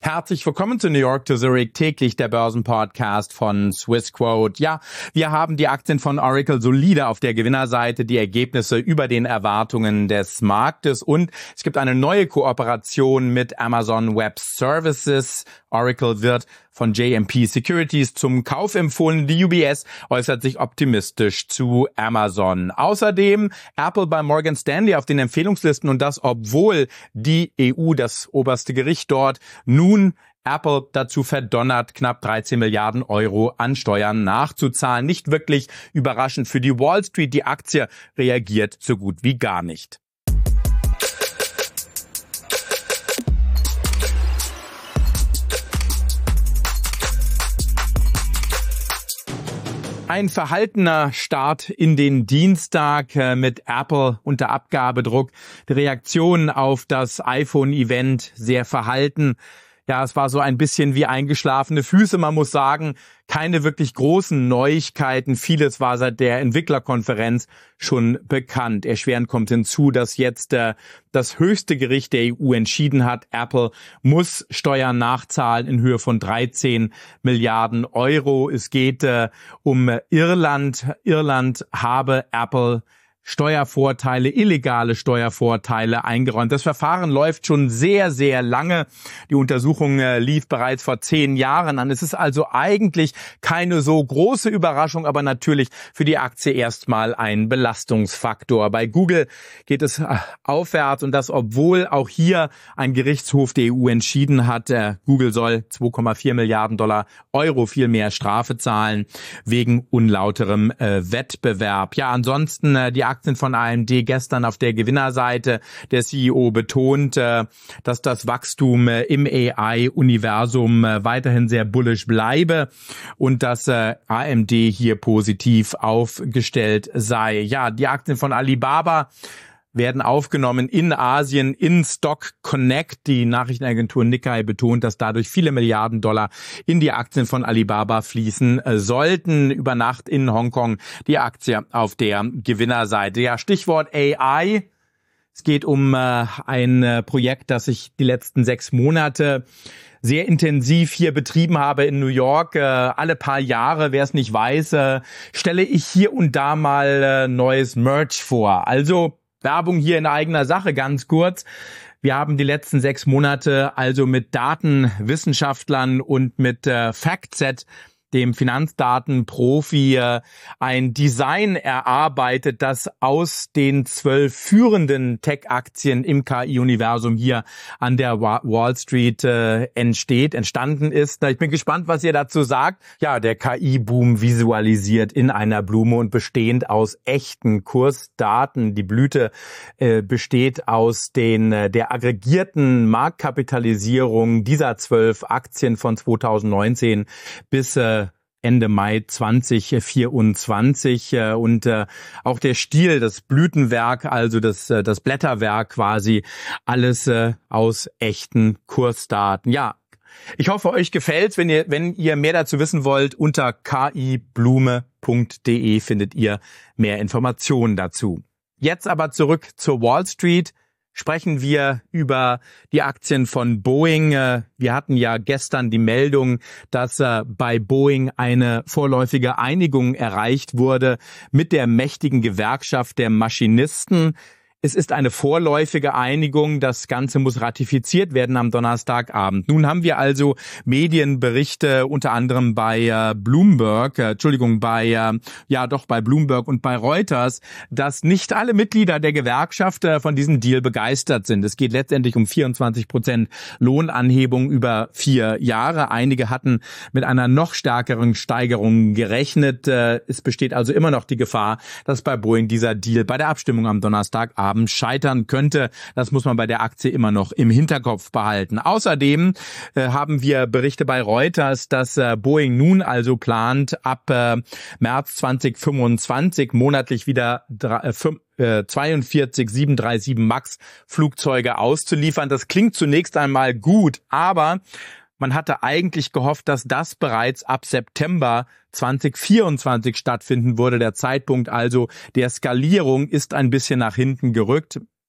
Herzlich willkommen zu New York to Zurich, täglich der Börsenpodcast von Swissquote. Ja, wir haben die Aktien von Oracle solide auf der Gewinnerseite, die Ergebnisse über den Erwartungen des Marktes und es gibt eine neue Kooperation mit Amazon Web Services. Oracle wird von JMP Securities zum Kauf empfohlen. Die UBS äußert sich optimistisch zu Amazon. Außerdem Apple bei Morgan Stanley auf den Empfehlungslisten und das, obwohl die EU, das oberste Gericht dort, nun Apple dazu verdonnert, knapp 13 Milliarden Euro an Steuern nachzuzahlen. Nicht wirklich überraschend für die Wall Street. Die Aktie reagiert so gut wie gar nicht. Ein verhaltener Start in den Dienstag mit Apple unter Abgabedruck. Die Reaktion auf das iPhone-Event sehr verhalten. Ja, es war so ein bisschen wie eingeschlafene Füße. Man muss sagen, keine wirklich großen Neuigkeiten. Vieles war seit der Entwicklerkonferenz schon bekannt. Erschwerend kommt hinzu, dass jetzt das höchste Gericht der EU entschieden hat, Apple muss Steuern nachzahlen in Höhe von 13 Milliarden Euro. Es geht um Irland. Irland habe Apple Steuervorteile, illegale Steuervorteile eingeräumt. Das Verfahren läuft schon sehr, sehr lange. Die Untersuchung lief bereits vor 10 Jahren an. Es ist also eigentlich keine so große Überraschung, aber natürlich für die Aktie erstmal ein Belastungsfaktor. Bei Google geht es aufwärts und das, obwohl auch hier ein Gerichtshof der EU entschieden hat, Google soll 2,4 Milliarden Euro viel mehr Strafe zahlen wegen unlauterem Wettbewerb. Ja, ansonsten die Aktien von AMD gestern auf der Gewinnerseite. Der CEO betont, dass das Wachstum im AI-Universum weiterhin sehr bullish bleibe und dass AMD hier positiv aufgestellt sei. Ja, die Aktien von Alibaba werden aufgenommen in Asien in Stock Connect. Die Nachrichtenagentur Nikkei betont, dass dadurch viele Milliarden Dollar in die Aktien von Alibaba fließen sollten. Über Nacht in Hongkong die Aktie auf der Gewinnerseite. Ja, Stichwort AI. Es geht um ein Projekt, das ich die letzten 6 Monate sehr intensiv hier betrieben habe in New York. Alle paar Jahre, wer es nicht weiß, stelle ich hier und da mal neues Merch vor. Also Werbung hier in eigener Sache, ganz kurz. Wir haben die letzten 6 Monate also mit Datenwissenschaftlern und mit FactSet, dem Finanzdatenprofi, ein Design erarbeitet, das aus den 12 führenden Tech-Aktien im KI-Universum hier an der Wall Street entstanden ist. Ich bin gespannt, was ihr dazu sagt. Ja, der KI-Boom visualisiert in einer Blume und bestehend aus echten Kursdaten. Die Blüte besteht aus der aggregierten Marktkapitalisierung dieser 12 Aktien von 2019 bis Ende Mai 2024 und auch der Stiel, das Blütenwerk, also das Blätterwerk quasi, alles aus echten Kursdaten. Ja, ich hoffe, euch gefällt's. Wenn ihr mehr dazu wissen wollt, unter kiblume.de findet ihr mehr Informationen dazu. Jetzt aber zurück zur Wall Street. Sprechen wir über die Aktien von Boeing. Wir hatten ja gestern die Meldung, dass bei Boeing eine vorläufige Einigung erreicht wurde mit der mächtigen Gewerkschaft der Maschinisten. Es ist eine vorläufige Einigung. Das Ganze muss ratifiziert werden am Donnerstagabend. Nun haben wir also Medienberichte unter anderem bei Bloomberg und bei Reuters, dass nicht alle Mitglieder der Gewerkschaft von diesem Deal begeistert sind. Es geht letztendlich um 24% Lohnanhebung über 4 Jahre. Einige hatten mit einer noch stärkeren Steigerung gerechnet. Es besteht also immer noch die Gefahr, dass bei Boeing dieser Deal bei der Abstimmung am Donnerstagabend scheitern könnte. Das muss man bei der Aktie immer noch im Hinterkopf behalten. Außerdem haben wir Berichte bei Reuters, dass Boeing nun also plant, ab März 2025 monatlich wieder 42 737 MAX Flugzeuge auszuliefern. Das klingt zunächst einmal gut, aber man hatte eigentlich gehofft, dass das bereits ab September 2024 stattfinden würde. Der Zeitpunkt also der Skalierung ist ein bisschen nach hinten gerückt.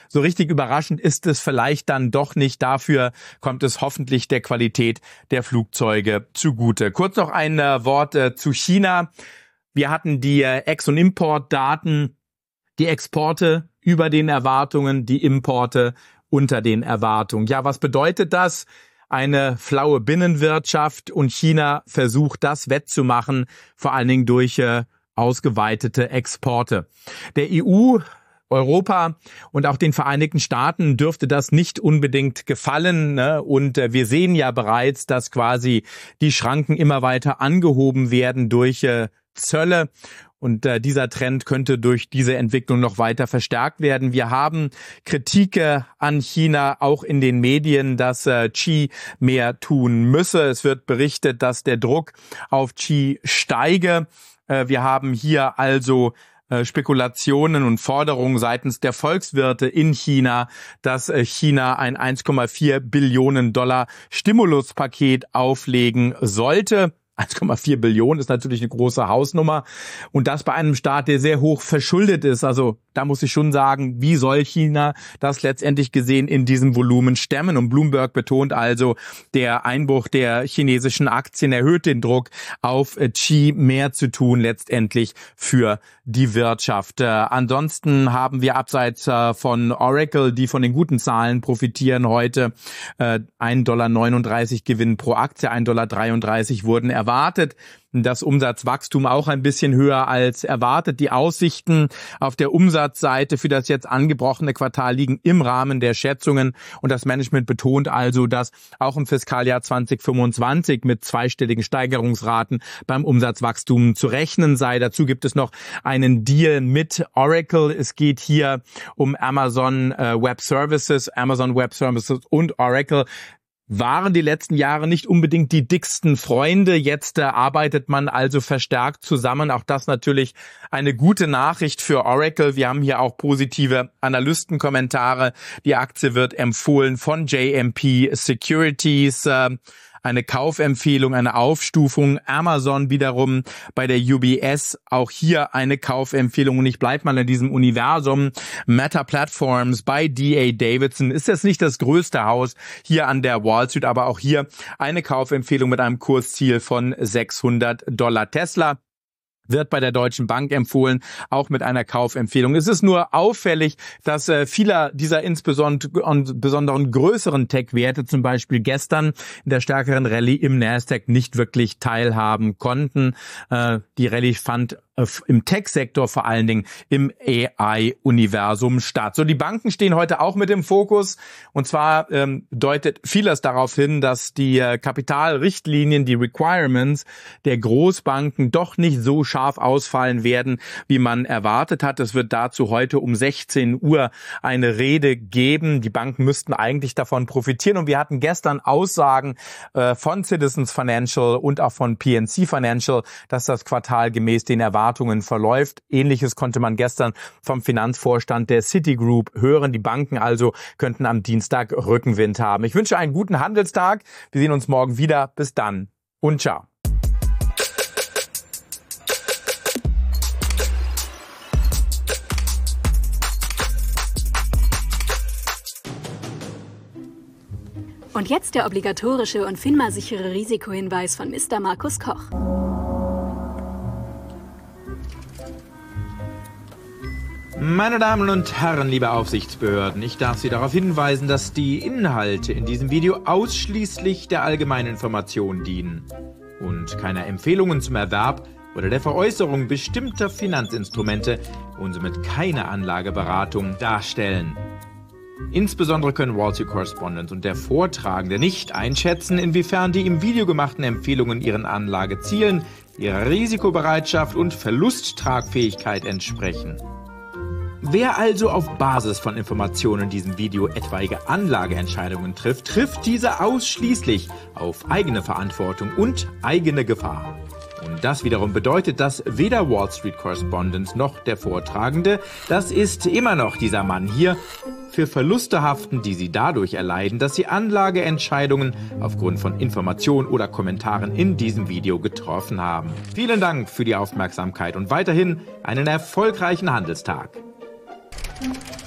so richtig überraschend ist es vielleicht dann doch nicht. Dafür kommt es hoffentlich der Qualität der Flugzeuge zugute. Kurz noch ein Wort zu China. Wir hatten die Ex- und Importdaten, die Exporte über den Erwartungen, die Importe unter den Erwartungen. Ja, was bedeutet das? Eine flaue Binnenwirtschaft und China versucht das wettzumachen, vor allen Dingen durch ausgeweitete Exporte. Der EU, Europa und auch den Vereinigten Staaten dürfte das nicht unbedingt gefallen, ne? Und wir sehen ja bereits, dass quasi die Schranken immer weiter angehoben werden durch Zölle. Und dieser Trend könnte durch diese Entwicklung noch weiter verstärkt werden. Wir haben Kritik an China auch in den Medien, dass Xi mehr tun müsse. Es wird berichtet, dass der Druck auf Xi steige. Wir haben hier also Spekulationen und Forderungen seitens der Volkswirte in China, dass China ein 1,4 Billionen Dollar Stimuluspaket auflegen sollte. 1,4 Billionen ist natürlich eine große Hausnummer und das bei einem Staat, der sehr hoch verschuldet ist. Also da muss ich schon sagen, wie soll China das letztendlich gesehen in diesem Volumen stemmen? Und Bloomberg betont also, der Einbruch der chinesischen Aktien erhöht den Druck auf Xi, mehr zu tun letztendlich für die Wirtschaft. Ansonsten haben wir abseits von Oracle, die von den guten Zahlen profitieren, heute 1,39 Dollar Gewinn pro Aktie, 1,33 Dollar wurden erwartet. Das Umsatzwachstum auch ein bisschen höher als erwartet. Die Aussichten auf der Umsatzseite für das jetzt angebrochene Quartal liegen im Rahmen der Schätzungen und das Management betont also, dass auch im Fiskaljahr 2025 mit zweistelligen Steigerungsraten beim Umsatzwachstum zu rechnen sei. Dazu gibt es noch einen Deal mit Oracle. Es geht hier um Amazon Web Services und Oracle. Waren die letzten Jahre nicht unbedingt die dicksten Freunde. Jetzt arbeitet man also verstärkt zusammen. Auch das natürlich eine gute Nachricht für Oracle. Wir haben hier auch positive Analystenkommentare. Die Aktie wird empfohlen von JMP Securities. Eine Kaufempfehlung, eine Aufstufung. Amazon wiederum bei der UBS, auch hier eine Kaufempfehlung. Und ich bleibe mal in diesem Universum. Meta Platforms bei D.A. Davidson ist jetzt nicht das größte Haus hier an der Wall Street, aber auch hier eine Kaufempfehlung mit einem Kursziel von $600. Tesla wird bei der Deutschen Bank empfohlen, auch mit einer Kaufempfehlung. Es ist nur auffällig, dass viele dieser insbesondere größeren Tech-Werte zum Beispiel gestern in der stärkeren Rallye im Nasdaq nicht wirklich teilhaben konnten. Die Rallye fand im Tech-Sektor vor allen Dingen im AI-Universum statt. So, die Banken stehen heute auch mit im Fokus und zwar deutet vieles darauf hin, dass die Kapitalrichtlinien, die Requirements der Großbanken doch nicht so scharf ausfallen werden, wie man erwartet hat. Es wird dazu heute um 16 Uhr eine Rede geben. Die Banken müssten eigentlich davon profitieren und wir hatten gestern Aussagen von Citizens Financial und auch von PNC Financial, dass das Quartal gemäß den Erwartungen verläuft. Ähnliches konnte man gestern vom Finanzvorstand der Citigroup hören. Die Banken also könnten am Dienstag Rückenwind haben. Ich wünsche einen guten Handelstag. Wir sehen uns morgen wieder. Bis dann und ciao. Und jetzt der obligatorische und FINMA-sichere Risikohinweis von Mr. Markus Koch. Meine Damen und Herren, liebe Aufsichtsbehörden, ich darf Sie darauf hinweisen, dass die Inhalte in diesem Video ausschließlich der allgemeinen Information dienen und keiner Empfehlungen zum Erwerb oder der Veräußerung bestimmter Finanzinstrumente und somit keine Anlageberatung darstellen. Insbesondere können Wall Street Correspondent und der Vortragende nicht einschätzen, inwiefern die im Video gemachten Empfehlungen ihren Anlagezielen, ihrer Risikobereitschaft und Verlusttragfähigkeit entsprechen. Wer also auf Basis von Informationen in diesem Video etwaige Anlageentscheidungen trifft, trifft diese ausschließlich auf eigene Verantwortung und eigene Gefahr. Und das wiederum bedeutet, dass weder Wall Street Correspondent noch der Vortragende, das ist immer noch dieser Mann hier, für Verluste haften, die sie dadurch erleiden, dass sie Anlageentscheidungen aufgrund von Informationen oder Kommentaren in diesem Video getroffen haben. Vielen Dank für die Aufmerksamkeit und weiterhin einen erfolgreichen Handelstag.